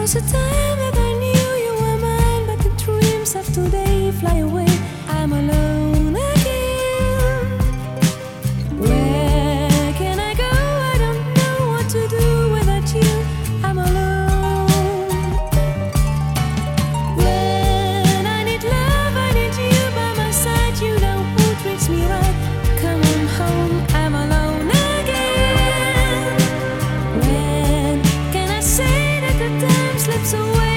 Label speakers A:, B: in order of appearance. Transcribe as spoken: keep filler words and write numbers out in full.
A: was a time that I knew you were mine, but the dreams of today fly away. I'm alone again. Where can I go? I don't know what to do without you. I'm alone. When I need love, I need you by my side. You know who treats me right. Come on home, I'm alone again. When can I say that the time slips away?